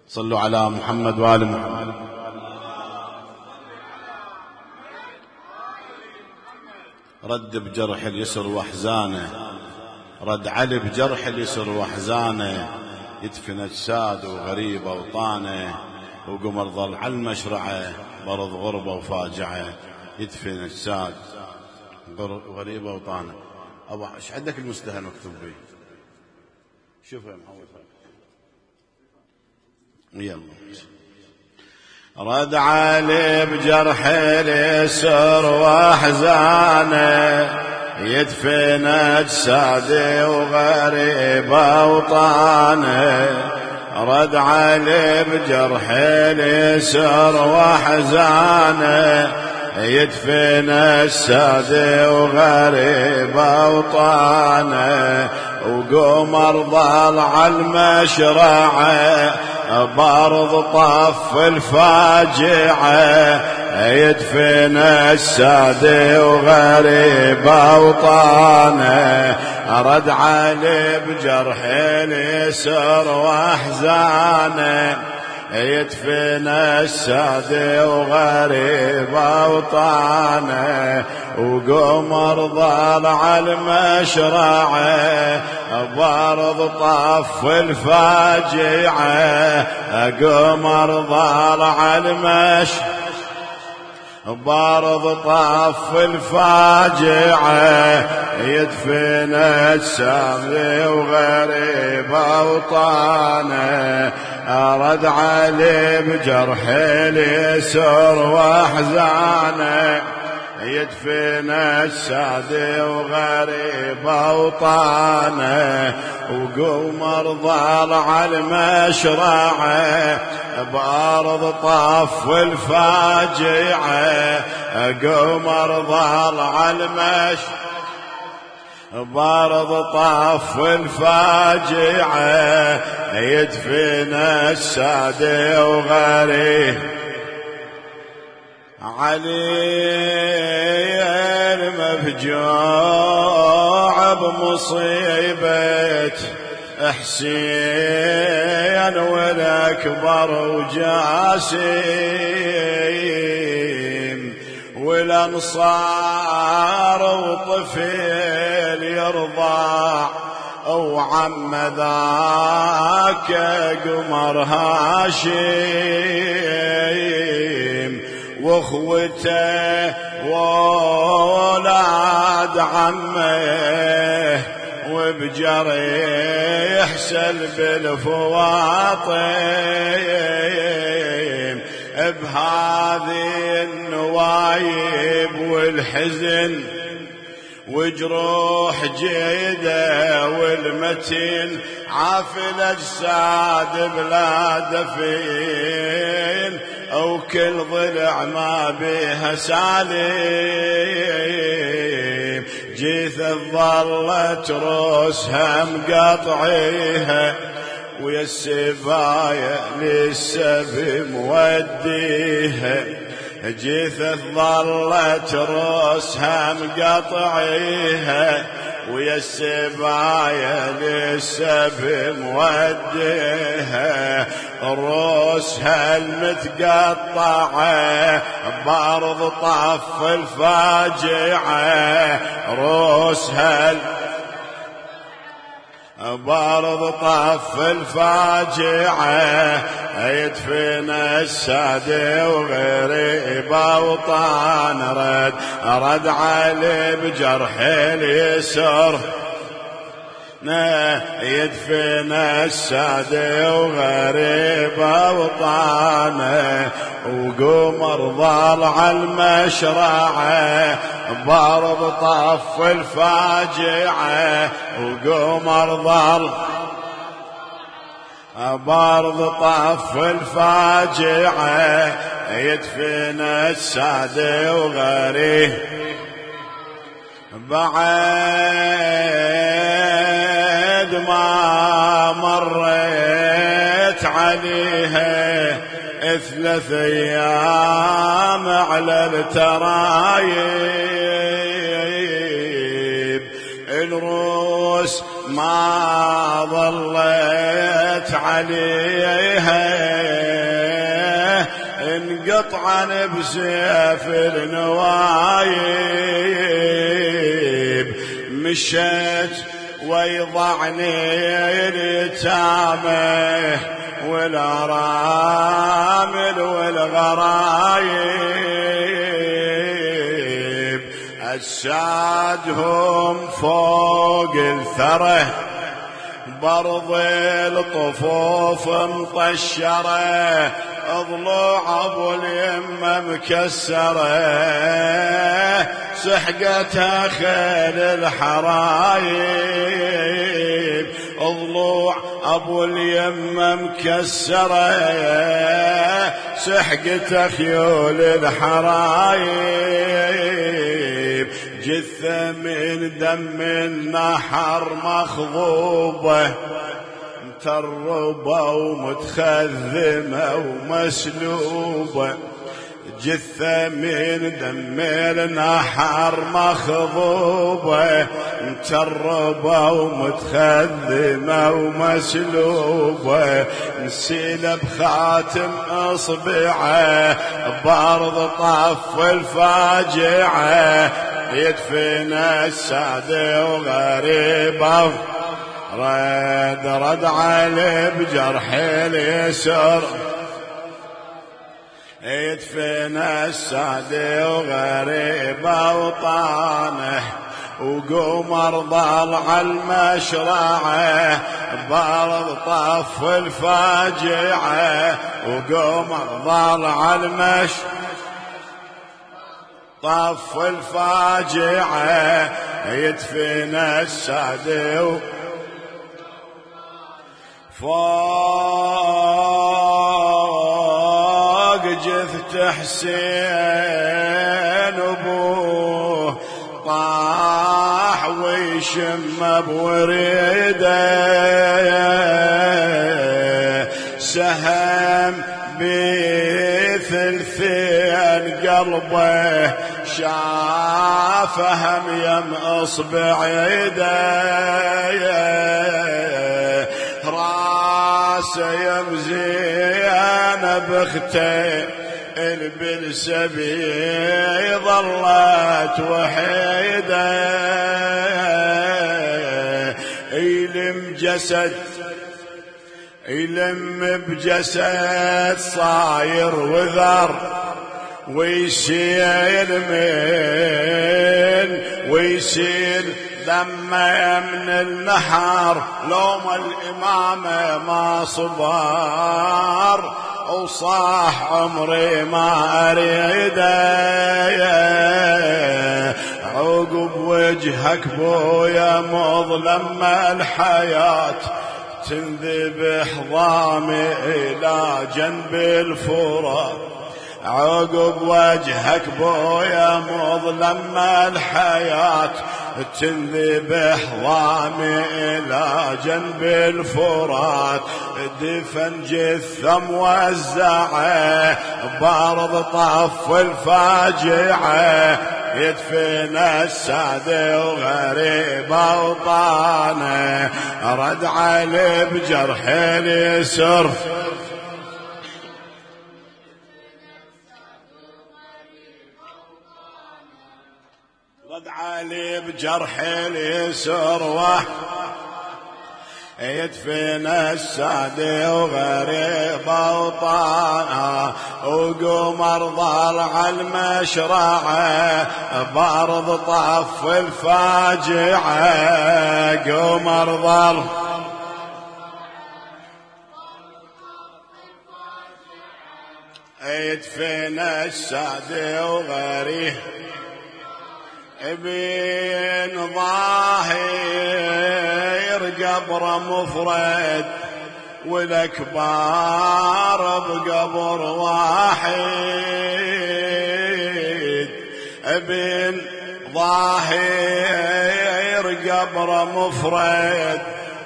صلوا على محمد وآل محمد. رد بجرح اليسر واحزانه، رد علي بجرح اليسر واحزانه، يدفن اجساد وغريب اوطانه، وقمر ظل على المشرعه برض غربه وفاجعه، يدفن اجساد وغريب اوطانه. ابو ايش عندك المستهل مكتوب به؟ شوف يا محمد يلا. رد علي بجرح اليسر واحزانه، يدفن اجسادي وغريب اوطانه. رد علي بجرح اليسر واحزانه، يدفن اجسادي وغريب اوطانه. وقمر ضل على المشرعه برض طف الفاجعه، يدفن اجسادي وغريب اوطانه. رد علي بجرح اليسر واحزانه، يدفن اجسادي وغريب اوطانه. وقمر ضل على المشرعه برض طف الفاجعه، قمر ضل على المشرعه برض طف الفاجعه، يدفن اجسادي وغريب اوطانه. رد علي بجرح اليسر واحزانه، يدفن اجسادي وغريب اوطانه. وقمر ضل على المشرعه بارض طف الفاجعه، قمر ضل على المشرعه برض طف الفاجعه، يدفن اجسادي وغريب. علي المفجوع بمصيبة حسين والاكبر وجاسم، والانصار وطفل يرضع، وعم ذاك قمر هاشم، واخوته وولاد عمه، وبجريح سلب الفواطم. بهذه النوايب والحزن وجروح جيده والمتين، عافل اجساد بلا دفين، وكل ضلع ما بيها سالم. جيثة ظلت روسها مقطعيها، ويا السبايا للسبي موديها. جيثة ظلت روسها مقطعيها، ويا السبايا للسبي موديها. روسها المتقطعة برض طف الفاجعة، روسها برض طف الفاجعة، يدفن اجسادي وغريب اوطان. رد علي بجرح اليسر، يدفن اجسادي وغريب اوطانه. وقمر ضل على المشرعه برض طف الفاجعه، وقمر ضل برض طف الفاجعه، يدفن اجسادي وغريب. بعد ما مريت عليها 3 أيام على الترايب، الروس ما ظلت مشيت عليها انقطعا بسيف النوايب، مشيت ويضعني اليتامى والارامل والغرايب، اجسادهم فوق الثرى برض الطفوف مطشره، ضلوع ابو اليمه مكسره، سحقتها خيل الحرايب، ضلوع ابو اليمه مكسره، سحقتها خيول الحرايب، جثه من دم النحر مخضوبه متربة ومتخذمة ومسلوبة، جثة من دم النحر مخضوبة متربة ومتخذمة ومسلوبة، نسيلة بخاتم اصبعه بارض طف الفاجعة، يدفن السعد وغريبه رد علي بجرح اليسر، يدفن السعد وغريب اوطانه، وقمر ضل على المشرعه بارض طف الفاجعه، وقمر ضل على طف الفاجعه، يدفن السعد فوق جثة حسين أبوه طاح ويشم بوريده، سهم بثلثين قلبه شافهم يم اصبع يده، راسه يمزين بختي البلسبي ظلت وحيده، يلم بجسد صاير وذر، ويشيل دمه من النحر، لوم الإمامة ما صبر، وصاح عمري ما أريده، عقب وجهك بويا مظلم الحياة، تنذبح ضامي إلى جنب الفرات، عقب وجهك بويا مظلم الحياة، تنذبح ضامي إلى جنب الفرات، دفن جثة موزعة بارض طف الفاجعة، يدفن السعد وغريب اوطانه، رد علي بجرح اليسر، رد علي بجرح اليسر، يدفن السعد وغريب اوطانه، وقمر ضل على المشرعه بارض طف الفاجعه، قمر ضل يدفن السعد وغريب بين ظاهر قبر مفرد، والأكبار بقبر واحد، بين ظاهر قبر مفرد،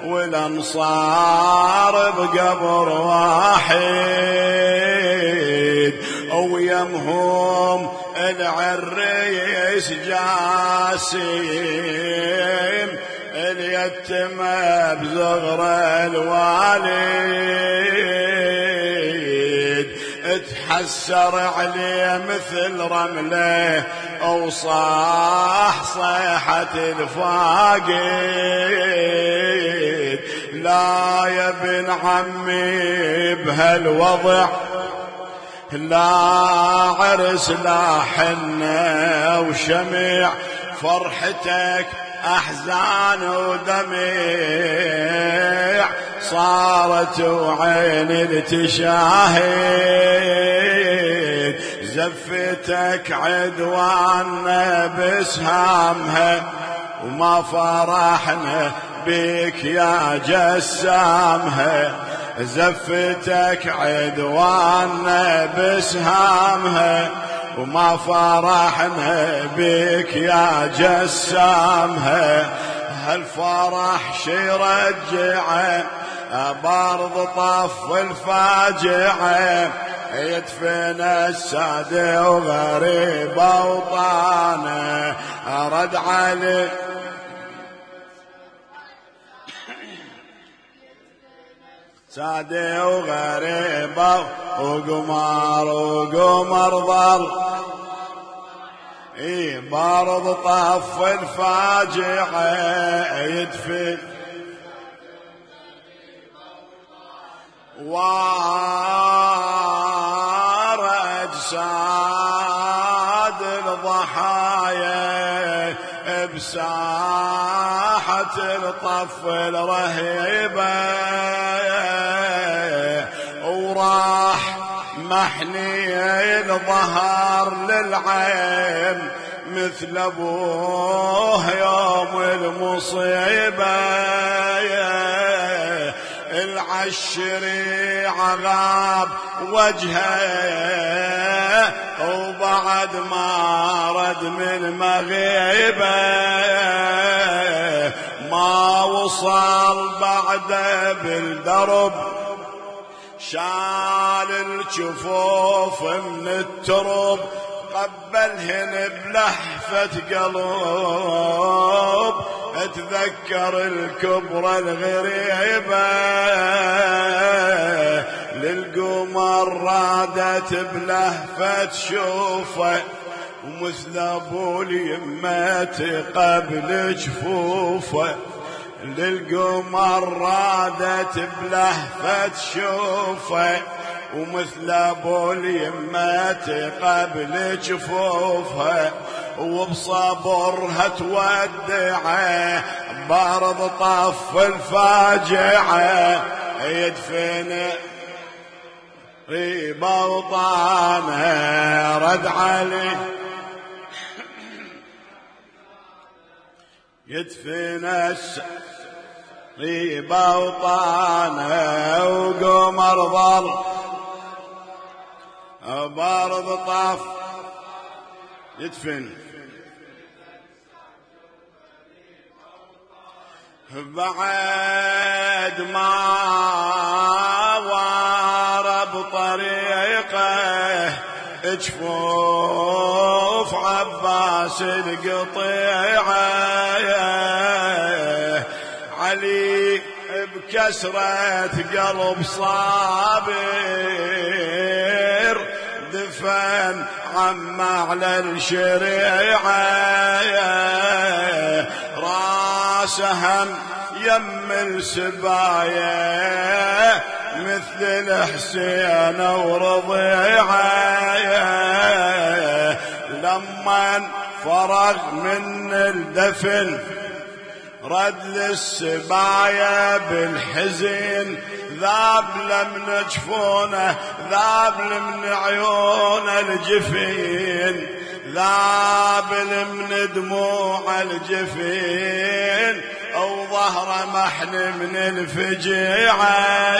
والأنصار بقبر واحد، ويمهم العريس جاسم اللي يتمى بزغر الوالد تحسر عليه مثل رمله وصاح صيحة الفاقد لا يا ابن عمي بهالوضع لا عرس لا حنة وشمع فرحتك أحزان ودمع صارت وعين تشاهد زفتك عدوان بسهامها وما فرحنا بك يا جسامها زفتك عدوان بسهامها وما فرحنا بك يا جسامها هالفرح شي رجعه برض طف الفاجعه يدفن السادة وغريب أوطانه رد علي سادة وغريبة وقمر ظل برض طف الفاجعة يدفن وارد ساد الضحايا بساحة الطف الرهيبة وراح محني الظهر للعين مثل ابوه يوم المصيبة العشري عغاب وجهه وبعد ما رد من مغيبه ما وصل بعده بالدرب شال الجفوف من الترب قبلهن بلهفة قلب اتذكر الكبرى الغريبة للقمر رادت بلهفة شوفه ومثل ابو اليمة قبل جفوفه للقمر رادت بلهفة شوفه ومثل ابو اليمة قبل جفوفها وبصبرها تودعه برض طف الفاجعة يدفن ريب اوطانه رد علي يدفن ريب اوطانه وقمر ظل برض طف يدفن بعد ما وارب طريقه جفوف عباس القطيعه علي بكسرة قلب صابر دفن عم على الشريعة راسهم يم السبايا مثل الحسين ورضيعة لما فرغ من الدفن رد للسبايا بالحزن ذاب لمن جفونه ذاب لمن عيون الجفين ذاب لمن دموع الجفين او ظهر محن من الفجيعة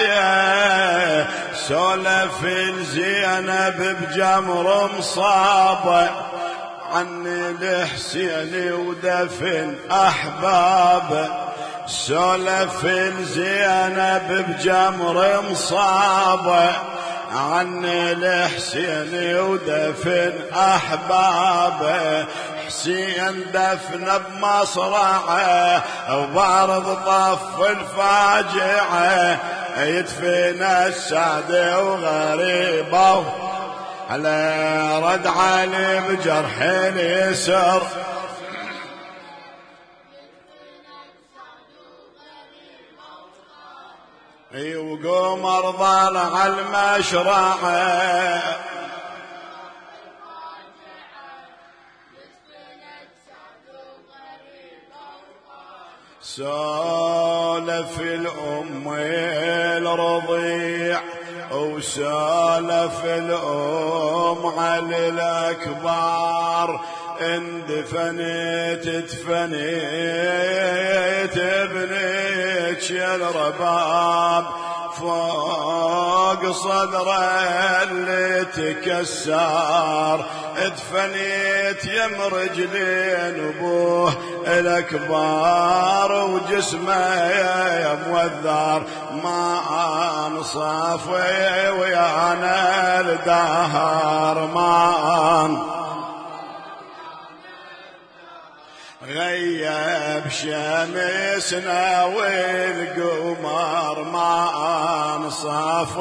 سولف الزينب بجمر مصابه عني الحسين ودفن أحبابه سولف الزينب بجمر مصابه عن الحسين ودفن أحبابه، حسين دفن بمصرعه وبارض طف الفاجعه، يدفن السعد وغريبه على رد علي بجرح اليسر، وقمر ضل على المشرعه، سالف الأم الرضيع وسالف الأم على الأكبار، اندفنت دفنت ابنك يا الرباب، فوق صدره اللي تكسر، ادفنيت يم رجلين ابوه الاكبار، وجسمه يا موذر ما انصاف ويانا الدهر، ما غيب شمسنا والقمر ما انصاف،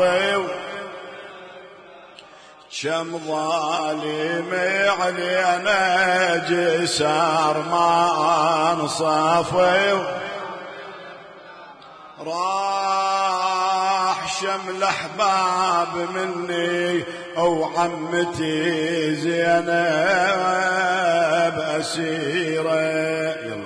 شم ظالم علينا جسار ما انصاف، راح شمل احباب مني وعمتي زينب اسيره. يلا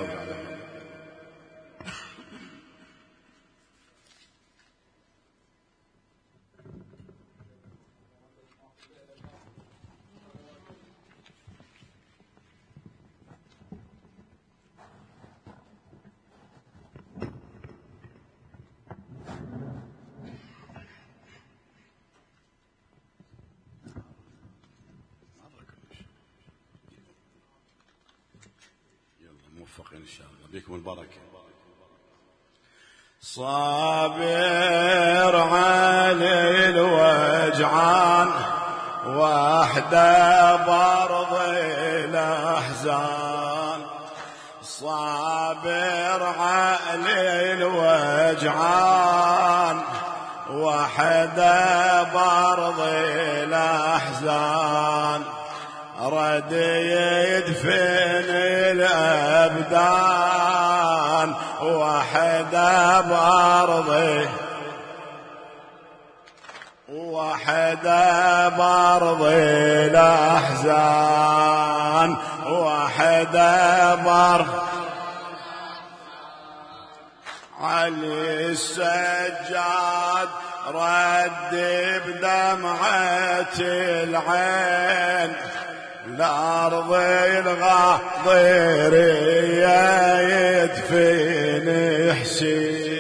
موفقين إن شاء الله، بكم البركة. صابر علي الوجعان وحده برض الأحزان، صابر علي الوجعان وحده برض الأحزان، رد يدفن الأبدان وحده بأرضه، وحده بأرض الأحزان، وحده بأرض علي السجاد، رد بدمعة العين الأرض الغاضرية، يدفن حسين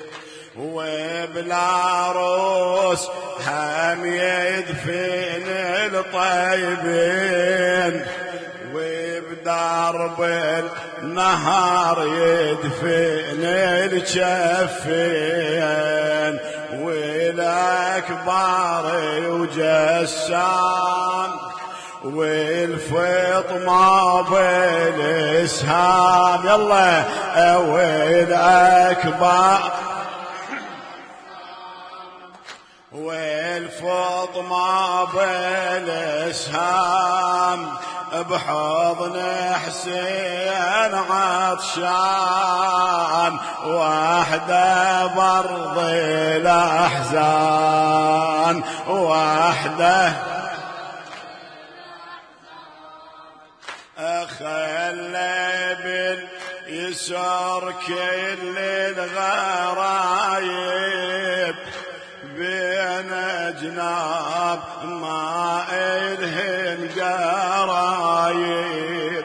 وبلا روس هم يدفن الطيبين، وبدرب النهار يدفن الجفين، والأكبر وجسام والفطمة بالإسهام، يلا والأكبر والفطمة بالإسهام، بحضن حسين عطشان وحده برض الأحزان، وحده خلى باليسار كل الغرايب، بين جناب ما إلهن قرايب،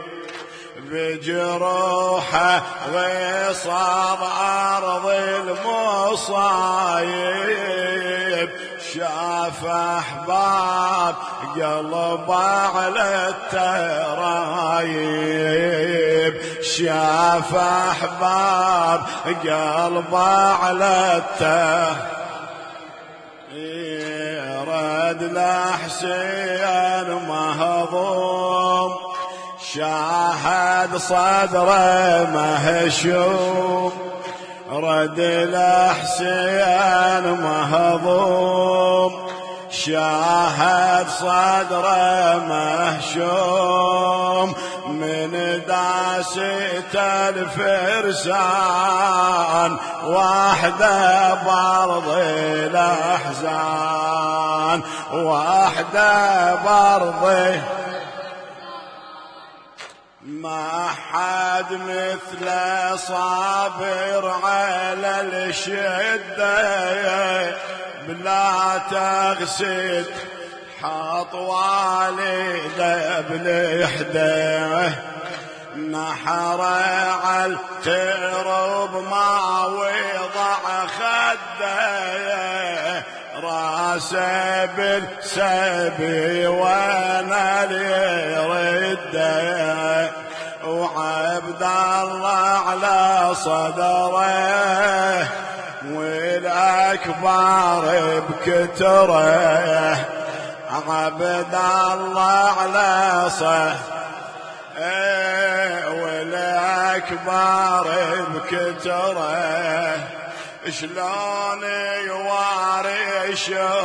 بجروحه وصاب أرض المصايب، شاف أحباب قلب على الترايب، شاف أحباب قلب على الترايب، رد لحسين مهضوم شاهد صدره مهشوم رد لحسين مهضوم شاهد صدره مهشوم من داسة الفرسان وحده برض الأحزان وحده برض ما حد مثله صابر على الشدة بلا تغسد حط والده بالإحدى نحر على الترب ما وضع خده راسه بالسبي وانا ليرده وعبد الله على صدره والأكبر بكتره عبد الله على صدره والأكبر بكتره شلون يواري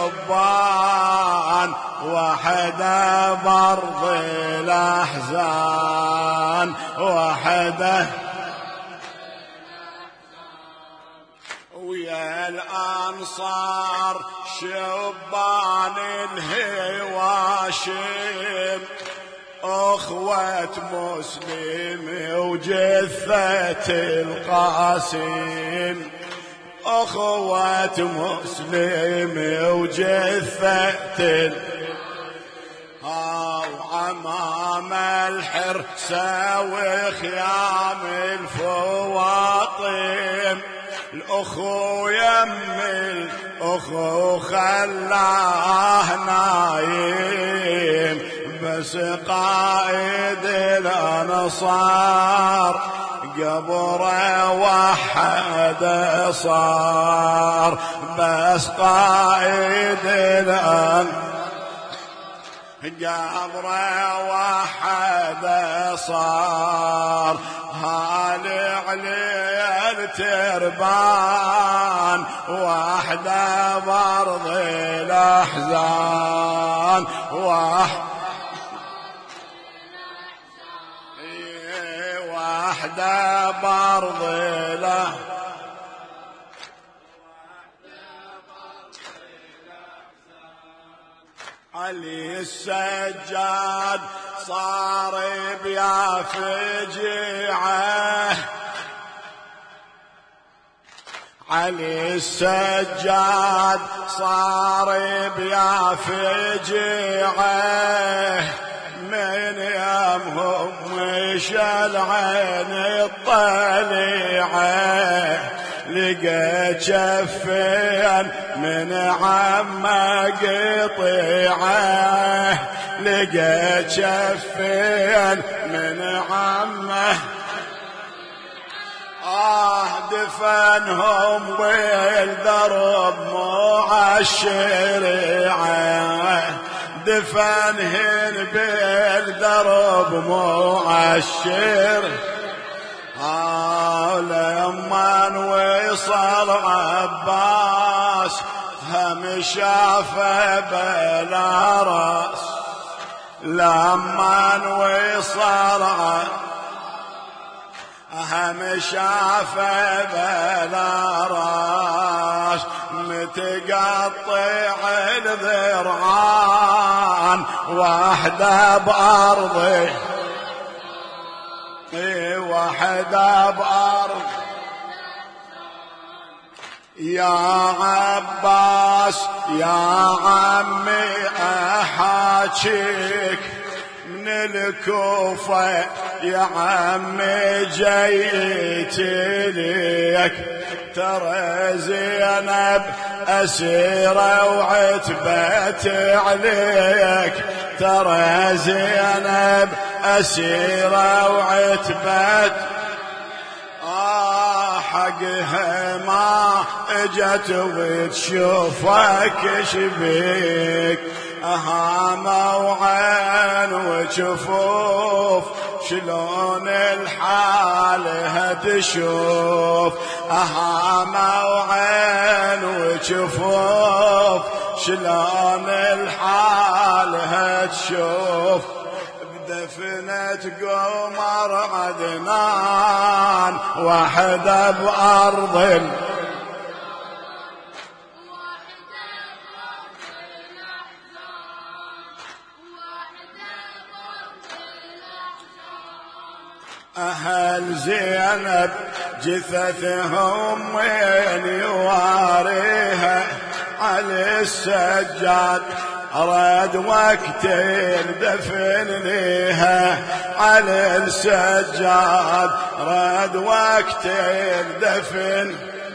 شبان وحده برض الأحزان وحده ويا الأنصار شبان الهواشم أخوة مسلم وجثة القاسم أخوة مسلم وجثة وعمام الحرسة وخيام الفواطم الأخو يم الأخو خلاه نايم بس قائد الأنصار قبره وحد صار بس قائد الأنصار قبره وحد صار هالي عليه التربان وحده برض الأحزان وحده برض الأحزان علي السجاد صار بيا فجيعه علي السجاد صار بيا فجيعه من يمهم مش العين الطليعه لقى جفين من عمه قطيعه لقى جفين من عمه دفنهم بالدرب معشريعه دفنهن بالدرب معشر لما وصل عباس هم شافه بلا راس لما وصل هم شافه بلا راس متقطع الذرعان وحده بأرضه وحده بأرض يا عباس يا عمي أحاكيك من الكوفة يا عمي جيت ليك ترى زينب أسيرة وعتبت عليك ترى زينب أسيرة وعتبت حقها ما اجت وتشوفك شبيك أهامة وعين وجفوف شلون الحال هتشوف أهامة وعين وجفوف شلون الحال هتشوف بدفنة قمر عدنان وحدة بأرض أهل زينب جثثهم وين يواريها على السجاد أراد وقت الدفن ليها على السجاد أراد وقت الدفن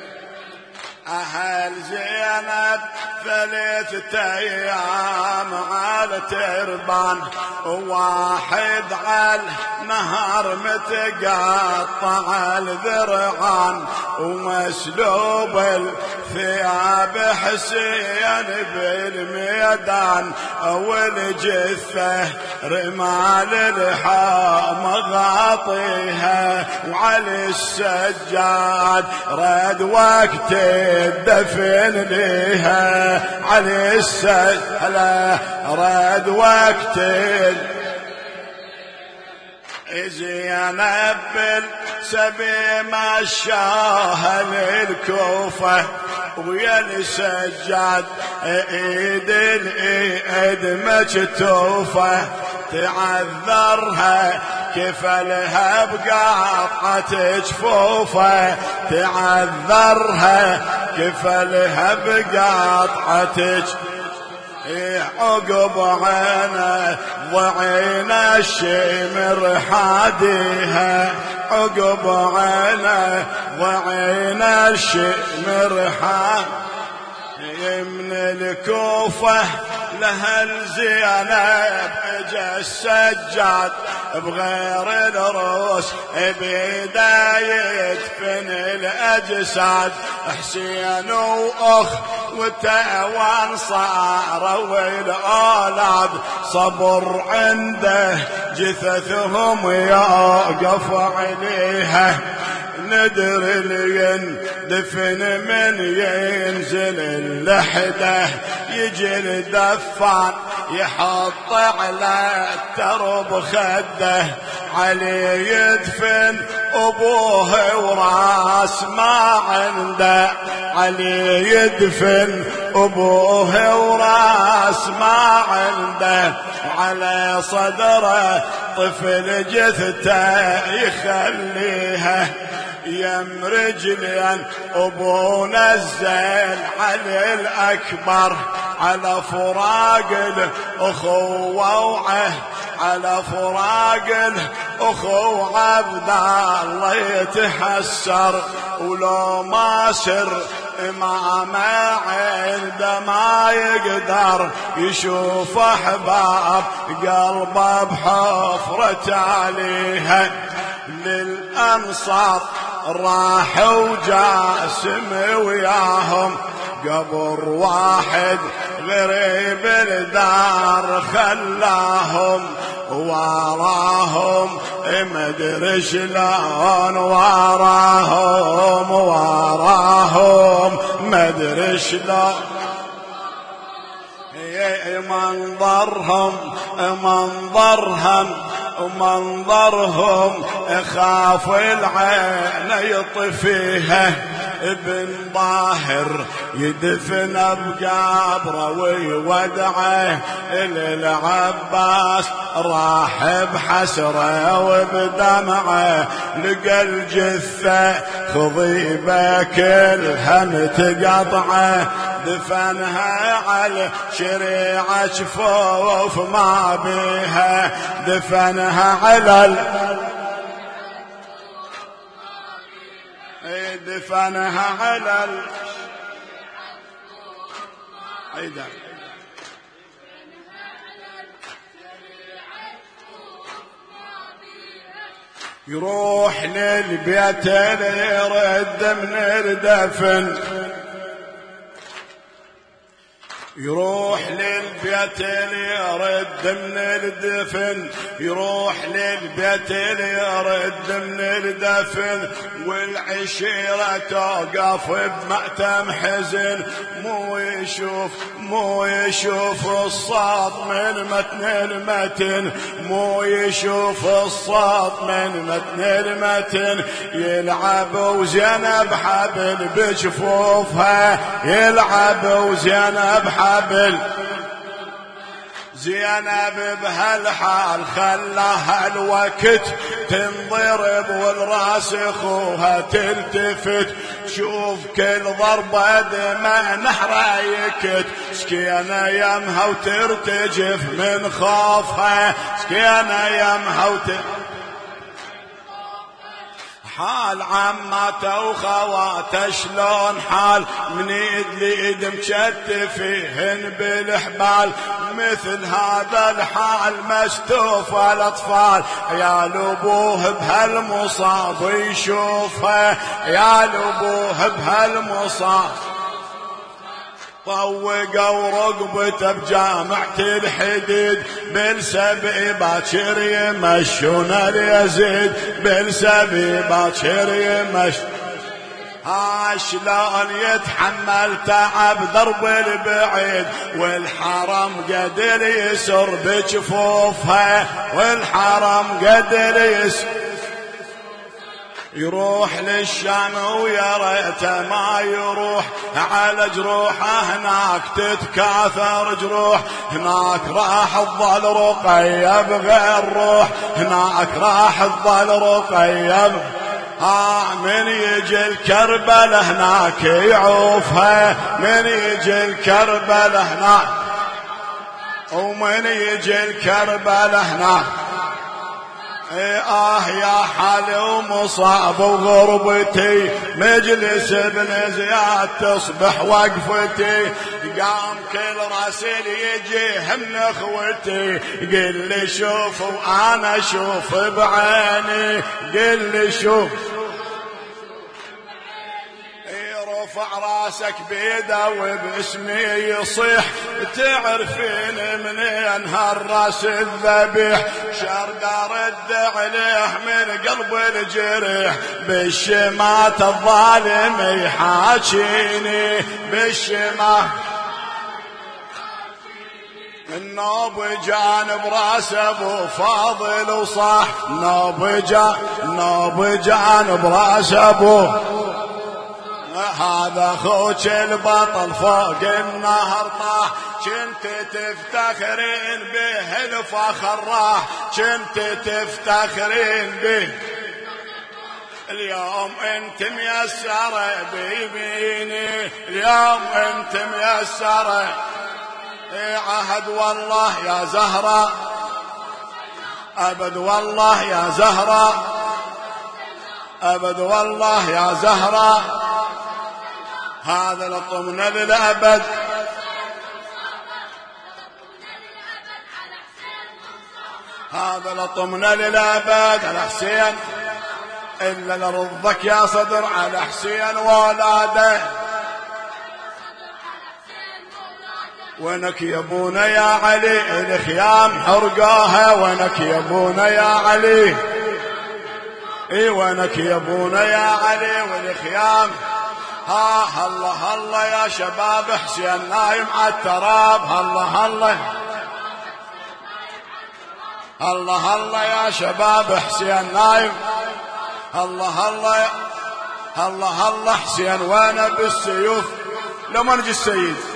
أهل زينب 3 أيام على تربان وواحد على نهر متقطع الذرعان ومسلوب الثياب حسين بالميدان والجثة رمال الحام غاطيها وعلى السجاد رد وقت الدفن ليها على السجاد رد وقت زينب بالسبي مشاها للكوفة ويا السجاد ايد الايد مكتوفة تعذرها كفلها بقطعة جفوفه تعذرها كفلها بقطعة عقب عينه ضعين الشمر حاديها عقب عينه ضعين الشمر حاديها من الكوفة لها الزينب اجا السجاد بغير الروس بداية يدفن الأجساد حسين وأخوته وانصار والأولاد صبر عنده جثثهم يوقف عليها ندر دفن من ينزل اللحده يجي الدفان يحط على الترب خده علي يدفن ابوه وراس ما عنده علي يدفن ابوه وراس ما عنده وعلى صدره طفل جثته يخليها يم رجلين ابونا الزين علي الاكبر على فراق الاخوه وعهد على فراق الاخوه عبد الله يتحسر ولو ما سر امامه عنده ما يقدر يشوف احباب قلبه بحفرة عليها للانصار راحوا جاسم وياهم قبر واحد غريب الدار خلاهم وراهم مدري شلون وراهم مدري شلون منظرهم خاف العين يطفيها ابن ظاهر يدفن بقبره ويودعه للعباس راح بحسره وبدمعه لقى الجثه خضيبه كلها متقطعه دفنها على شريعة جفوف ما بيها دفنها على دفنها على عيدا يروح للبيت اللي يرد من الدفن، يروح للبيت اللي يرد من الدفن، يروح للبيت اللي يرد من الدفن، والعشيرة توقف بمأتم حزن، مو يشوف الصوت من متن المتن، مو يشوف الصوت من متن المتن، يلعب وزينب حبل بجفوفها، يلعب وزينب حبل، زينب بهالحال خلاها الوقت تنضرب والراس اخوها تلتفت، شوف كل ضربة دماء نحرة يكت، سكينة يمها وترتجف من خوفها، سكينة يمها حال عمته وخواته شلون حال، من ايد لايد مشتفيهن بالحبال، مثل هذا الحال مستوفى الاطفال، يا لابوه بهالمصاب يشوفه، يا لابوه بهالمصاب، طوقوا رقبته بجامعة الحديد، بالسبع باكر يمشون اليزيد، بالسبع باكر شلون يتحمل تعب درب البعيد، والحرم قدر يسر بجفوفها، والحرم قدر يسر، يروح للشام ويا ريته ما يروح، على جروحه هناك تتكاثر جروح، هناك راح تظل رقية بغير روح، هناك راح تظل رقية من يجي الكربل هناك يعوفها، من يجي الكربل هناك، ومن يجي الكربل هناك، يا حالي ومصاب وغربتي، مجلس ابن زياد تصبح وقفتي، قام كل راسل يجيه من اخوتي، قل لي شوف وانا اشوف بعيني، قل لي شوف، رفع راسك بيده وباسمي يصيح، تعرفين منين هالراس الذبيح، شرد ارد عليه من قلب الجريح، بالشمات الظالم يحاكيني، بالشمات النوب جانب راس ابو فاضل وصاح، نوب جانب راس ابو، هذا اخوك البطل فوق النهر طاح، كنت تفتخرين به الفخر راح، كنت تفتخرين به، اليوم انت ميسرة بيميني، اليوم انت ميسرة، عهد والله يا زهرة، ابد والله يا زهرة، ابد والله يا زهرة، هذا لطمنا للأبد، هذا لطمنا للأبد على حسين، إلا لرضك يا صدر على حسين وولاده، وينك يا ابونا يا علي، الخيام حرقوها، وينك يا ابونا يا علي، وينك يا ابونا يا علي، والخيام الله الله يا شباب، حسين نايم على التراب، الله الله الله الله يا شباب، حسين نايم، الله الله الله الله، حسين وانا بالسيوف لما نجي السيد.